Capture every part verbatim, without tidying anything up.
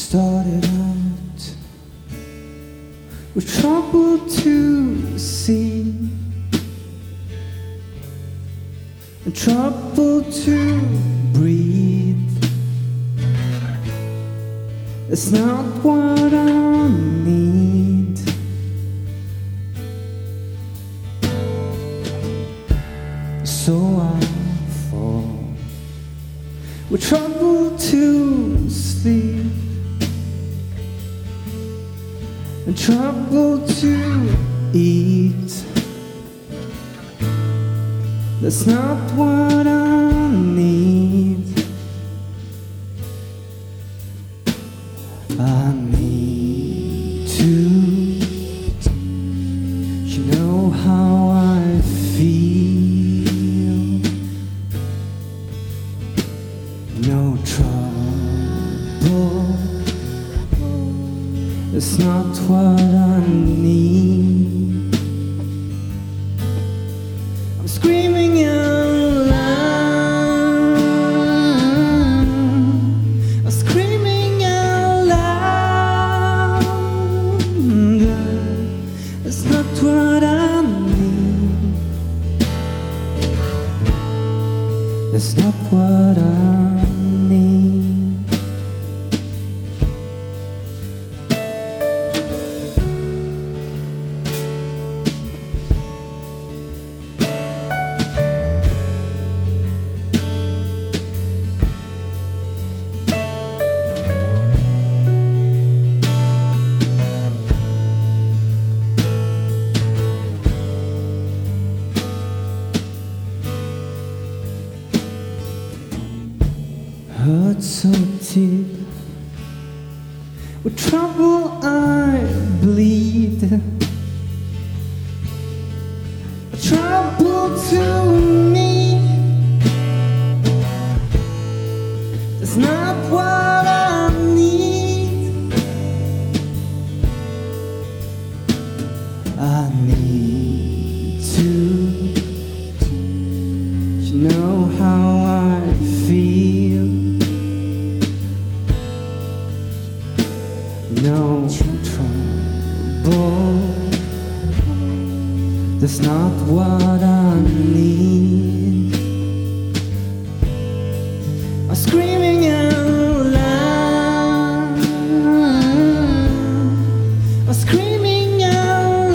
started out with trouble to see and trouble to breathe. It's not what I need. So I fall with trouble to sleep and trouble to eat. That's not what I need. I need to, you know how I feel. No trouble, it's not what I need. I'm screaming out loud, I'm screaming out loud. It's not what I need. It's not what I need. Hurt so deep, with trouble I bleed. Trouble to me, that's not what I need. I need to, you know how I feel. No trouble, that's not what I need. I'm screaming out loud, I'm screaming out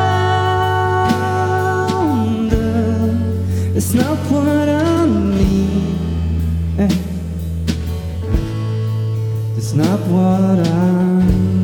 loud. It's not what I need. It's not what I need.